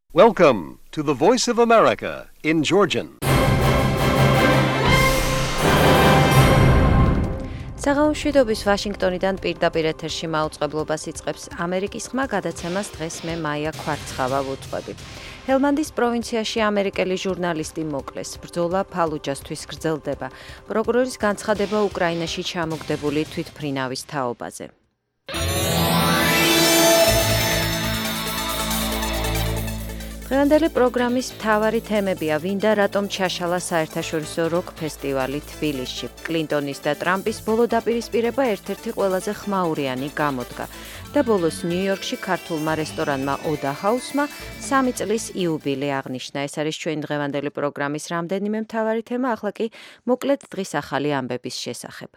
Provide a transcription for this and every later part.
Welcome to the Voice of America in Georgian. საღამომშვიდობის ვაშინგტონიდან პირდაპირ ეთერში მაუწყებლობას იწყებს ამერიკის ხმა გადაცემას დღეს მე მაია ქვარცხავა ვუწყები. ჰელმანდის პროვინციაში ამერიკელი ჟურნალისტი მოკლეს. ბრძოლა ფალუჯასთვის გრძელდება. პროკურორის განცხადება უკრაინაში ჩამოგდებული თვითმფრინავის თაობაზე. დღევანდელი პროგრამის მთავარი თემებია: ვინ და რატომ ჩაშალა საერთაშორისო როკ ფესტივალი თბილისში. კლინტონის და ტრამპის ბოლო დაპირისპირება ერთ-ერთი ყველაზე ხმაურიანი გამოდგა. და ბოლოს ნიუ-იორკში ქართულმა რესტორანმა ოდა ჰაუსმა 3 წლის იუბილე აღნიშნა. ეს არის ჩვენი დღევანდელი პროგრამის რამდენიმე მთავარი თემა, ახლა კი მოკლედ დღის ახალი ამბების შესახებ.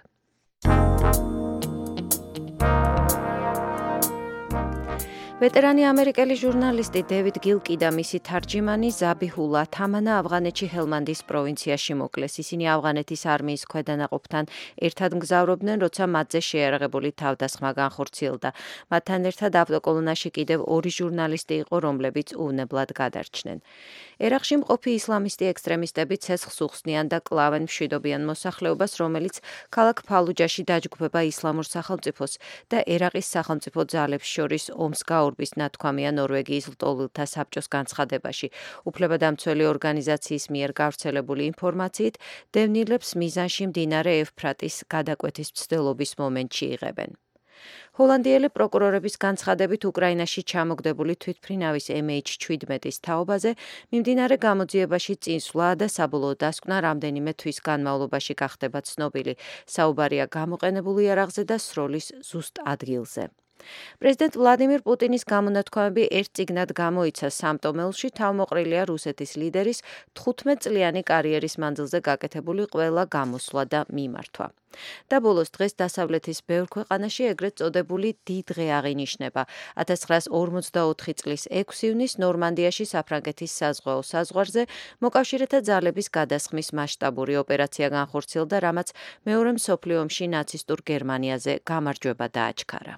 ვეტერანი ამერიკელი ჟურნალისტი დევიდ გილკი და მისი თარჯიმანი ზაბიჰულა თამანა ავღანეთში ჰელმანდის პროვინციაში მოკლეს. ისინი ავღანეთის არმიის ქვედანაყოფთან ერთად მგზავრობდნენ, როცა მათზე შეიარაღებული თავდასხმა განხორციელდა. მათთან ერთად ავტოკოლონაში კიდევ 2 ჟურნალისტი იყო, რომლებიც უვნებლად გადარჩნენ. ერაყში მყოფი ისლამისტი ექსტრემისტები ცეცხლს უხსნიან და კლავენ მშვიდობიან მოსახლეობას, რომელიც ქალაქ ფალუჯაში დაჯგუფება ისლამურ სახელმწიფოს და ერაყის სახელმწიფო ძალებს შორის ომს გაურბის ნათქვამია ნორვეგიის ლტოლვილთა საბჭოს განცხადებაში. უფლებადამცველი ორგანიზაციის მიერ გავრცელებული ინფორმაციით, დევნილებს მიზანში მდინარე ევფრატის გადაკვეთის მცდელობის მომენტში იღებენ. ჰოლანდიელი პროკურორების განცხადებით უკრაინაში ჩამოგდებული თვითმფრინავის MH17-ის თაობაზე მიმდინარე გამოძიებაში წინსვლა და საბოლოო დასკვნა რამდენიმე თვის განმავლობაში გახდება ცნობილი. საუბარია გამოყენებულ იარაღზე და სროლის ზუსტ ადგილზე. პრეზიდენტ ვლადიმირ პუტინის გამონათქვამები ერთ წიგნად გამოიცა. სამტომელში თავმოყრილია რუსეთის ლიდერის 15 წლიანი კარიერის მანძილზე გაკეთებული ყველა გამოსვლა და მიმართვა. და ბოლოს დღეს დასავლეთის ბევრ ქვეყანაში ეგრეთ წოდებული დიდ-დღე აღინიშნება. 1944 წლის 6 ივნის ნორმანდიაში საფრანგეთის საზღვაო საზღვარზე მოკავშირეთა ძალების გადასხმის მასშტაბური ოპერაცია განხორციელდა, რამაც მეორე მსოფლიო ომში ნაცისტურ გერმანიაზე გამარჯვება დააჩქარა.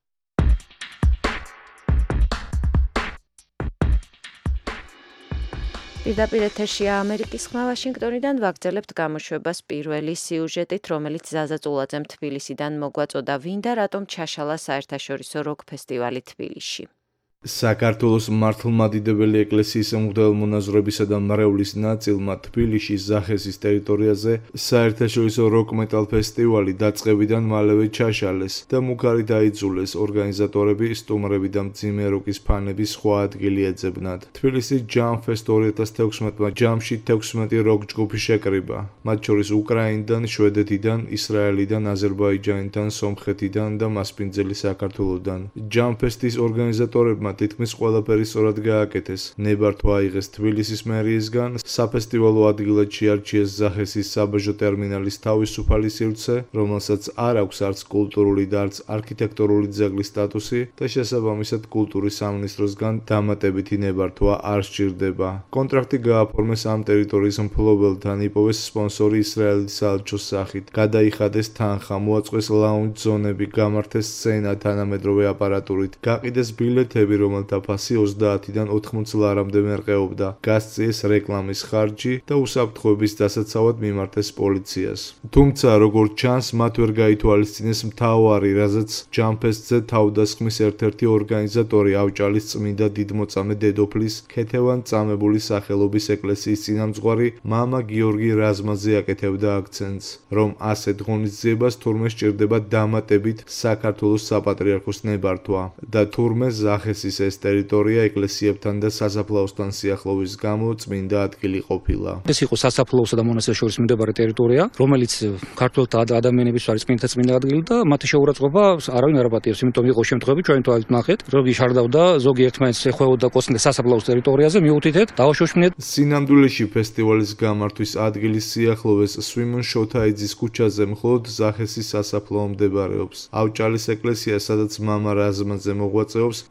პირდაპირ ეთერშია ამერიკის ხმა ვაშინგტონიდან ვაგრძელებთ გამოშვებას პირველი სიუჟეტით, რომელიც ზაზა წულაძემ თბილისიდან მოგვაწოდა. ვინ და რატომ ჩაშალა საერთაშორისო როკ ფესტივალი თბილისში. საქართველოს მართლმადიდებელი ეკლესიის მღვდელმონაზრებისა და მრევლის ნაწილმა თბილისში ზახესის ტერიტორიაზე საერთაშორისო როკ-მეტალ ფესტივალი დაწყებიდან მალევე ჩაშალეს და მუქარი დაიძულეს. ორგანიზატორები, სტუმრები და მძიმე როკის ფანები სხვა ადგილი ეძებნათ. თბილისი ჯამფესტ 2016-მა ჯამში 16 როკ ჯგუფი შეკრიბა, მათ შორის უკრაინიდან, შვედეთიდან, ისრაელიდან, აზერბაიჯანიდან, სომხეთიდან და მასპინძელი საქართველოდან. ჯამფესტის ორგანიზატორებმა თითქმის ყველაფერი სწორად გააკეთეს. ნებართვა აიღეს თბილისის მერიისგან, საფესტივალო ადგილად შეარჩიეს ზახესის საბაჟო ტერმინალის თავისუფალი სივრცე, რომელსაც არ აქვს არც კულტურული და არც არქიტექტურული ძეგლის სტატუსი და შესაბამისად კულტურის სამინისტროსგან დამატებითი ნებართვა არ სჭირდება. კონტრაქტი გააფორმეს ამ ტერიტორიის მფლობელთან, იპოვეს სპონსორი ისრაელის საელჩოს სახით, გადაიხადეს თანხა, მოაწყვეს ლაუნჯ ზონები, გამართეს სცენა თანამედროვე აპარატურით, გაყიდეს ბილეთები, რომელთა ფასი 30-დან 80 ლარამდე მერყეობდა, გასწიეს რეკლამის ხარჯი და უსაფრთხოების დასაცავად მიმართეს პოლიციას. თუმცა, როგორც ჩანს, მათ ვერ გაითვალისწინეს მთავარი, რაზეც ჯამფესტზე თავდასხმის ერთ-ერთი ორგანიზატორი ავჭალის წმინდა დიდმოწამე დედოფლის ქეთევან წამებული სახელობის ეკლესიის წინამძღვარი მამა გიორგი რაზმაძე აკეთებდა აქცენტს, რომ ასეთ ღონისძიებას თურმე სჭირდება დამატებით საქართველოს საპატრიარქოს ნებართვა და თურმე ზახესის ეს ტერიტორია ეკლესიებთან და სასაფლაოსთან სიახლოვის გამო წმინდა ადგილი ყოფილა. ეს იყო სასაფლაოსა და მონასტერს შორის მდებარე ტერიტორია, რომელიც ქართველთა ადამიანების არის წმინდა ადგილი და მათი შეურაცხყოფა არავინ არ აპატიებს, იმიტომ იყო შემთხვევები, ჩვენ თვალით ნახეთ, ზოგი შარდავდა, ზოგი ერთმანეთს ეხვეოდა კოსმოსის სასაფლაოს ტერიტორიაზე, მიუთითეთ, დავაშოშმინეთ. სინამდვილეში ფესტივალის გამართვის ადგილის სიახლოვეს სვიმონ შოთაიძის ქუჩაზე მხოლოდ ზახესის სასაფლაო მდებარეობს. ავჭალის ეკლესია, სადაც მამა რაზმაძე მოღვაწეობს, მთელი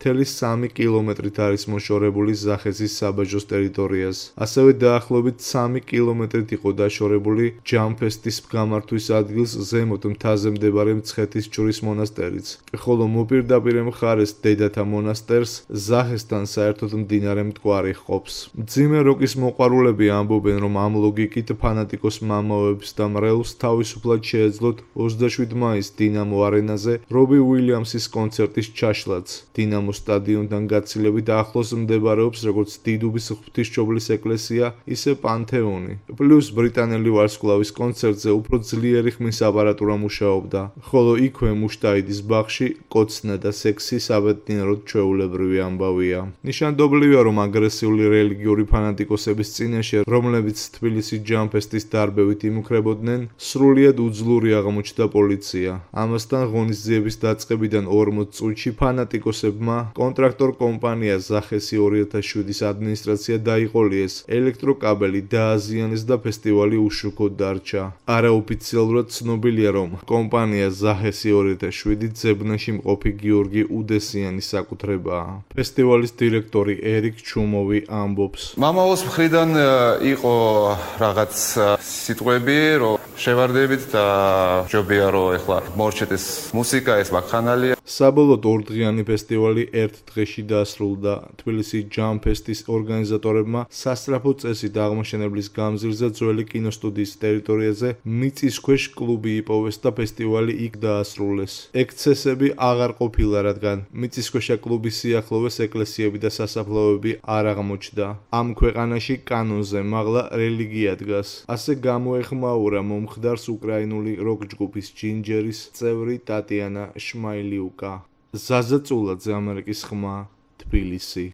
3 კილომეტრით არის მოშორებული ზახესის საბაჟოს ტერიტორიას. ასევე დაახლოებით 3 კილომეტრით იყო დაშორებული ჯამფესტის გამართვის ადგილს ზემოთ მთაზე მდებარე მცხეთის ჯვრის მონასტერიც, ხოლო მოპირდაპირე მხარეს დედათა მონასტერს ზახესთან საერთოდ მდინარე მტკვარი ჰყოფს. მძიმე როკის მოყვარულები ამბობენ, რომ ამ ლოგიკით ფანატიკოს მამაოებს და მრევლს თავისუფლად შეეძლოთ 27 მაისს დინამო არენაზე რობი უილიამსის კონცერტის ჩაშლაც. დინამო სტადიონთან გაცილებით ახლოს მდებარეობს როგორც დიდუბის ღვთისმშობლის ეკლესია, ისე პანთეონი. პლუს ბრიტანელი ვარსკვლავის კონცერტზე უფრო ძლიერი ხმის აპარატურა მუშაობდა, ხოლო იქვე მუშტაიდის ბაღში კოცნა და სექსი საბედნიეროდ ჩვეულებრივი ამბავია. ნიშანდობლივია, რომ აგრესიული რელიგიური ფანატიკოსების წინაშე, რომლებიც თბილისის ჯამფესტის დარბევით იმუქრებოდნენ, სრულიად უძლური აღმოჩნდა პოლიცია. ამასთან ღონისძიების დაწყებიდან 40 წუთში ფანატიკოსებმა კონტრაქტორ კომპანია ზახესი 2007-ის ადმინისტრაცია დაიყოლიეს, ელექტროკაბელი დააზიანეს და ფესტივალი უშუქოდ დარჩა. არაოფიციალურად ცნობილია, რომ კომპანია ზახესი 2007 ძებნაში მყოფი გიორგი უდესიანის საკუთრებაა. ფესტივალის დირექტორი ერიკ ჩუმოვი ამბობს: მამაოს მხრიდან იყო რაღაც სიტყვები, რომ შევარდებით და ჯობია რომ ეხლა მორჩეთ ეს მუსიკა, ეს ვაკხანალია. საბოლოოდ ორდღიანი ფესტივალი ერთ დღეში დასრულდა. თბილისის ჯამფესტის ორგანიზატორებმა სასწრაფო წესით აღმოჩენებლის გამზირზე ძველი კინოსტუდიის ტერიტორიაზე მიწისქვეშ კლუბი იპოვეს და ფესტივალი იქ დაასრულეს. ექსცესები აღარ ყოფილა, რადგან მიწისქვეშა კლუბის სიახლოვეს ეკლესიები და სასაფლაოები არ აღმოჩნდა. ამ ქვეყანაში კანონზე მაღლა რელიგია დგას. ასე გამოეხმაურა მომხდარს უკრაინული როკ ჯგუფის ჯინჯერის წევრი ტატიანა შმაილიუკა. ზაზა წულაძე, ამერიკის ხმა, თბილისი.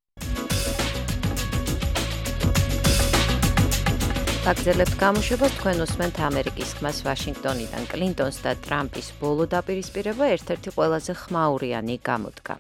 აგრძელებთ გამოშვებას, თქვენ უსმენთ ამერიკის ხმას ვაშინგტონიდან. კლინტონს და ტრამპის ბოლო დაპირისპირება ერთ-ერთი ყველაზე ხმაურიანი გამოდგა.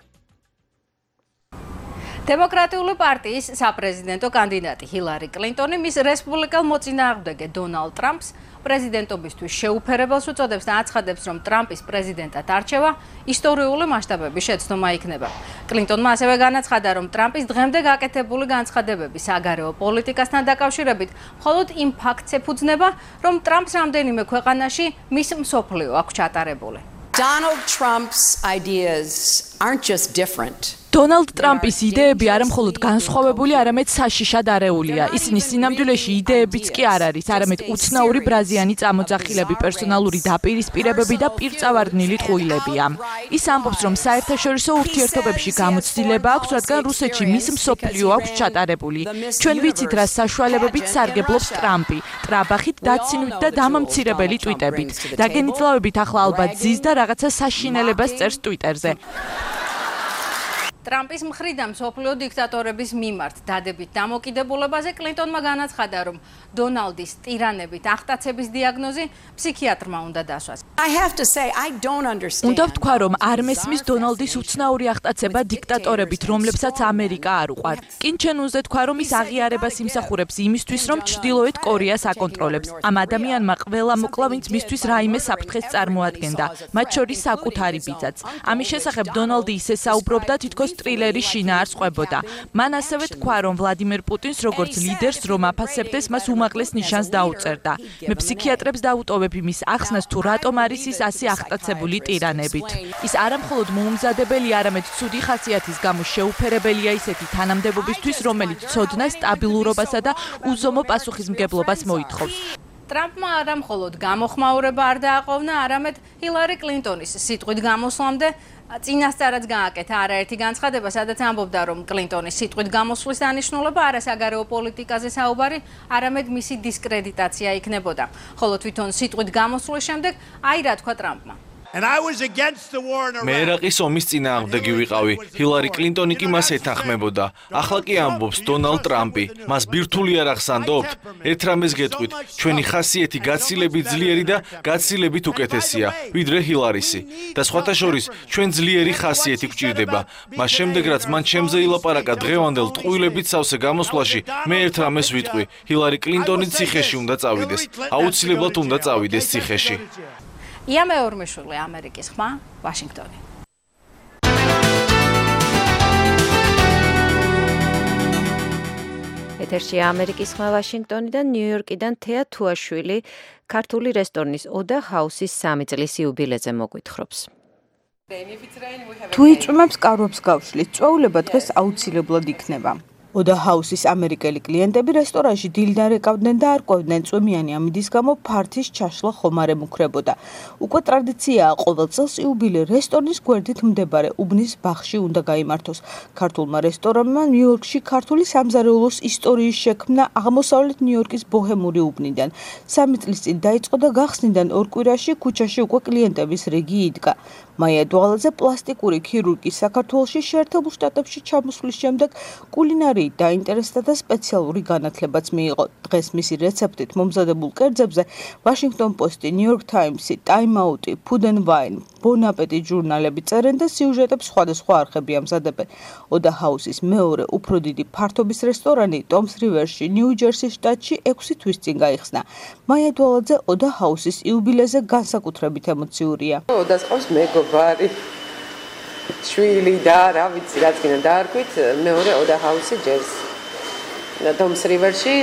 დემოკრატიული პარტიის საპრეზიდენტო კანდიდატი ჰილარი კლინტონი მის რესპუბლიკელ მოწინააღმდეგე დონალდ ტრამპს პრეზიდენტობისთვის შეუფერებელს უწოდებს და აცხადებს, რომ ტრამპის პრეზიდენტად არჩევა ისტორიული მასშტაბების შეცდომა იქნება. კლინტონმა ასევე განაცხადა, რომ ტრამპის დღემდე გაკეთებული განცხადებები საგარეო პოლიტიკასთან დაკავშირებით მხოლოდ იმ ფაქტს ეფუძნება, რომ ტრამპს რამდენიმე ქვეყანაში მის მსოფლიო აქვს ჩატარებული. Donald Trump's ideas aren't just different. დონალდ ტრამპის იდეები არა მხოლოდ განსხვავებული, არამედ საშიშად არეულია. ისინი სინამდვილეში იდეებიც კი არ არის, არამედ უცნაური ბრაზიანი წამოძახილები, პერსონალური დაპირისპირებები და პირწავარდნილი ტყუილებია. ის ამბობს, რომ საერთაშორისო ურთიერთობებში გამოცდილება აქვს, რადგან რუსეთში მის მსოფლიო აქვს ჩატარებული. ჩვენ ვიცით, რა საშუალებებით სარგებლობს ტრამპი, ტრაბახით, დაცინვით და დამამცირებელი ტვიტებით. დაგენიწლავებით ახლა ალბათ ზის და რაღაცა საშინელებას წერს ტვიტერზე. ტრამპის მხრიდან მსოფლიო დიქტატორების მიმართ დადებით დამოკიდებულებაზე კლინტონმა განაცხადა, რომ დონალდის ტირანებით აღტაცების დიაგნოზი ფსიქიატრმა უნდა დასვას. უნდა ვთქვა, რომ არ მესმის დონალდის უცნაური აღტაცება დიქტატორებით, რომლებსაც ამერიკა არ უყვართ. კინჩენ უნდა თქვა, რომ ის აღიარებას იმსახურებს იმისთვის, რომ ჩრდილოეთ კორეას აკონტროლებს. ამ ადამიანმა ყველა მოკლა, ვინც მისთვის რაიმე საფრთხეს წარმოადგენდა, მათ შორის საკუთარი ბიძაც. ამის შესახებ დონალდი ისე საუბრობდა, თითქოს ტრილერი შინაარს ყვებოდა. მან ასევე თქვა, რომ ვლადიმერ პუტინს როგორც ლიდერს რომ აფასებდეს, მას უმაღლეს ნიშანს დაუწერდა. მე ფსიქიატრებს დაუტოვებ იმის ახსნას, თუ რატომ არის ის ასე აღტაცებული ტირანებით. ის არამხოლოდ მოუმზადებელი, არამედ ცუდი ხასიათის გამო შეუფერებელია ისეთი თანამდებობისთვის, რომელიც ცოდნას, სტაბილურობასა და უზომო პასუხისმგებლობას მოითხოვს. ტრამპმა არა მხოლოდ გამოხმაურება არ დააყოვნა, არამედ ჰილარი კლინტონის სიტყვით გამოსვლამდე წინასწარაც გააკეთა არაერთი განცხადება, სადაც ამბობდა, რომ კლინტონის სიტყვით გამოსვლის დანიშნულება არა საგარეო პოლიტიკაზე საუბარი, არამედ მისი დისკრედიტაცია იქნებოდა. ხოლო თვითონ სიტყვით გამოსვლის შემდეგ აი რა თქვა ტრამპმა. მე ერაყის ომის წინააღმდეგი ვიყავი. ჰილარი კლინტონი კი მას ეთანხმებოდა. ახლა კი ამბობს დონალდ ტრამპი. მას ბირთვული არ ახსანდობთ? ერთ რამეს გეტყვით, ჩვენი ხასიათი გაცილებით ძლიერი და გაცილებით უკეთესია, ვიდრე ჰილარისი. და სხვათა შორის, ჩვენ ძლიერი ხასიათი გვჭირდება. მას შემდეგ, რაც მან ჩემზე ილაპარაკა დღევანდელ ტყუილებით სავსე გამოსვლაში, მე ერთ რამეს ვიტყვი, ჰილარი კლინტონი ციხეში უნდა წავიდეს. აუცილებლად უნდა წავიდეს ციხეში. იამე ორმეშვილი, ამერიკის ხმა, ვაშინგტონი. ეთერში ამერიკის ხმა ვაშინგტონიდან, ნიუ-იორკიდან თეა თუაშვილი ქართული რესტორნის ოდა ჰაუსის 3 წლის იუბილეზე მოგვითხრობს. თუ იწვიმებს კარვებს გავშლის, წვეულება დღეს აუცილებლად იქნება. ოდა ჰაუსის ამერიკელი კლიენტები რესტორანში დილიდან რეკავდნენ და არ ყვევდნენ წვიმიანი ამინდის გამო ფართის ჩაშლა ხომ არ ემუქრებოდა. უკვე ტრადიციაა ყოველ წელს იუბილე რესტორნის გვერდით მდებარე უბნის ბაღში უნდა გაიმართოს. ქართულმა რესტორანმა ნიუ-იორკში ქართული სამზარეულოს ისტორიის შექმნა აღმოსავლეთ ნიუ-იორკის ბოჰემური უბნიდან. 3 წლის წინ დაიწყო და გახსნიდან 2 კვირაში ქუჩაში უკვე კლიენტების რიგი იდგა. მაია დვალაძე პლასტიკური ქირურგის საქართველოში შეერთებულ შტატებში ჩამოსვლის შემდეგ კულინარიით დაინტერესდა და სპეციალური განათლებაც მიიღო. დღეს მისი რეცეპტით მომზადებულ კერძებზე Washington Post-ი, New York Times-ი, Time Out-ი, Food and Wine, Bon Appetit ჟურნალები წერენ და სიუჟეტებს სხვადასხვა არხები ამზადებენ. ოდა ჰაუსის მეორე უფრო დიდი ფართობის რესტორანი Toms River-ში, ნიუ-ჯერსის შტატში 6 თვის წინ გაიხსნა. მაია დვალაძე ოდა ჰაუსის იუბილეზე განსაკუთრებით ემოციურია. ოდას ყავს მეგობარი შვილი და რა ვიცი რაც გინდა დაარქვით მეორე ოდა ჰაუსი ჯერს Toms River-ში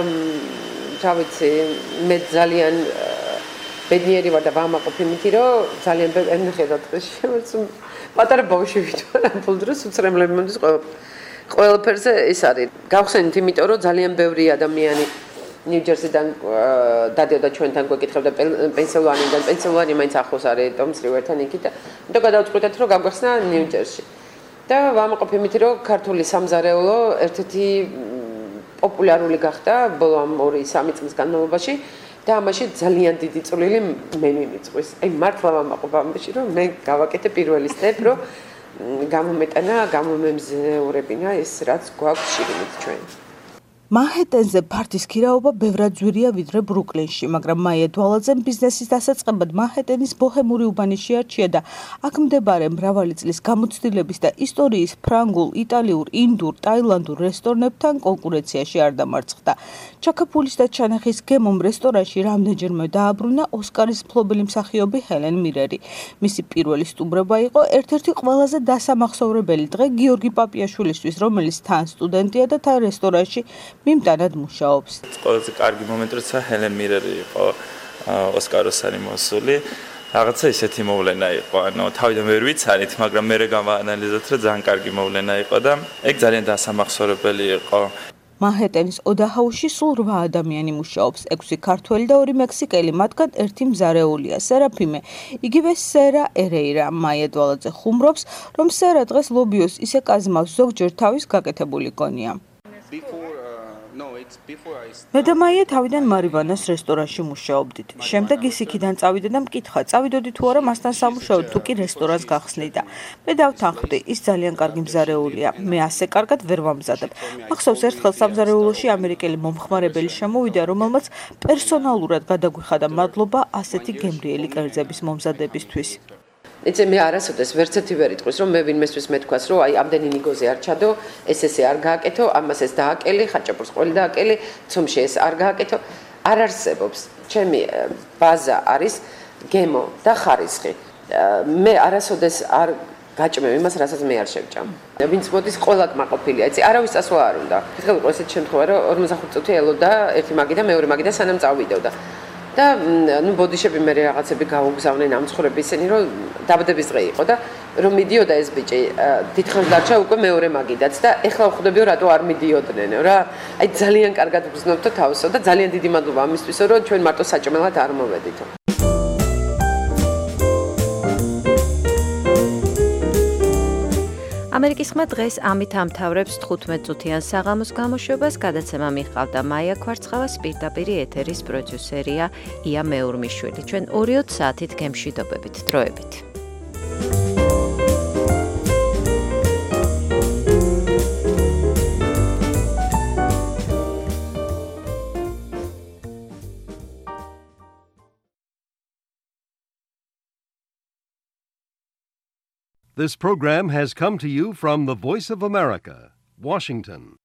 რა ვიცი მე ძალიან ბედნიერი ვარ და ვამაყობ იმით რომ ძალიან ბევრი ხედავთ დღეში პატარა ბავშვი ვარ ამ დროს უცრემლები მომდის ყველაფერზე ეს არის გავხსენით იმიტომ რომ ძალიან ბევრი ადამიანი ნიუ-ჯერსიდან დადიოდა ჩვენთან გვეკითხებდა პენსილვანიიდან პენსილვანია მაინც ახლოს არის Toms River-თან იქით და გადავწყვიტეთ რომ გავგახსნა ნიუ-ჯერსში და ვამაყობ იმით რომ ქართული სამზარეულო ერთ-ერთი პოპულარული გახდა ბოლო 2-3 წლის განმავლობაში და ამაში ძალიან დიდი წვლილი მე მიმიწვის. აი მართლა ვამაყობ ამაში რომ მე გავაკეთე პირველი სტეპ რომ გამომეტანა, გამომემზეურებინა ეს რაც გვაქვს შიგნით ჩვენ. მანჰეტენზე ფართის ქირაობა ბევრად ძვირია ვიდრე ბრუკლინში, მაგრამ მაია დვალაძემ ბიზნესის დასაწყებად მანჰეტენის ბოჰემური უბანი შეარჩია და აქ მდებარე მრავალი წლის გამოცდილების და ისტორიის ფრანგულ, იტალიურ, ინდურ, ტაილანდურ რესტორნებთან კონკურენციაში არ დამარცხდა. ჩაქაფულის და ჩანახის გემომ რესტორანში რამდენჯერმე დააბრუნა ოსკარის მფლობელი მსახიობი ჰელენ მირერი. მისი პირველი სტუმრობა იყო ერთ-ერთი ყველაზე დასამახსოვრებელი დღე გიორგი პაპიაშვილისთვის, რომელიც თან სტუდენტია და თან რესტორანში მიმტანად მუშაობს. ყველაზე კარგი მომენტი როცა ჰელენ მირერი იყო ოსკაროსანი მოსული. რაღაცა ისეთი მოვლენა იყო. ანუ თავიდან ვერ ვიცანით, მაგრამ მე გავაანალიზოთ, რომ ძალიან კარგი მოვლენა იყო და ეგ ძალიან დასამახსოვრებელი იყო. მანჰეტენის ოდა ჰაუსში სულ 8 ადამიანი მუშაობს, 6 ქართველი და 2 მექსიკელი, მათგან ერთი მზარეულია, სერაფიმე. იგივე სერა ერეირა. მაია დვალაძე ხუმრობს, რომ სერა დღეს ლობიოს ისე კაზმავს, ზოგჯერ თავის გაკეთებული გონია. მე და მაია თავიდან მარივანას რესტორანში მუშაობდით. შემდეგ ის იქიდან წავიდა და მკითხა, წავიდოდი თუ არა მასთან სამუშაოდ, თუ კი რესტორანს გახსნიდა. მე დავთანხმდი, ის ძალიან კარგი მზარეულია. მე ასე კარგად ვერ ვამზადებ. მახსოვს ერთხელ სამზარეულოში ამერიკელი მომხმარებელი შემოვიდა, რომელმაც პერსონალურად გადაგვიხადა მადლობა ასეთი გემრიელი კერძების მომზადებისთვის. იცი მე არასოდეს ვერცერთი ვერ იტყვის რომ მე ვინმესთვის მეთქვას რომ აი ამდენი ნიგოზე არ ჩადო ეს ესე არ გააკეთო ამას ეს დააკელი ხაჭაპურს ყველი დააკელი ცომში ეს არ გააკეთო არ არსებობს ჩემი ბაზა არის გემო და ხარისხი მე არასოდეს არ გაჭმევ იმას რასაც მე არ შევჭამ ვინც მოდის ყველა კმაყოფილია იცი არავის წასვლა არ უნდა ხელ იყო ესეთი შემთხვევა რომ 45 წუთი ელოდა ერთი მაგი და მეორე მაგი და სანამ წავიდოდა და ნუ ბოდიშები მე რაღაცები გაუგზავნენ ამ ცხოვრების ისენი რომ დაბადების დღე იყო და რომ მიდიოდა ეს ბიჭი დიდხანს დარჩა უკვე მეორე მაგიდაც და ეხლა ვხვდებიო რატო არ მიდიოდნენ რა აი ძალიან კარგად ვგრძნობთო თავსო და ძალიან დიდი მადლობა ამისთვისო რომ ჩვენ მარტო საჭმელად არ მოვედითო ამერიკის ხმა დღეს ამით ამთავრებს 15 წუთიან საღამოს გამოშვებას. გადაცემა მიჰყავდა მაია ქვარცხავას, პირდაპირ ეთერის პროდიუსერია ია მეურმიშვილი. ჩვენ 2 საათით გემშვიდობებით. დროებით. This program has come to you from the Voice of America, Washington.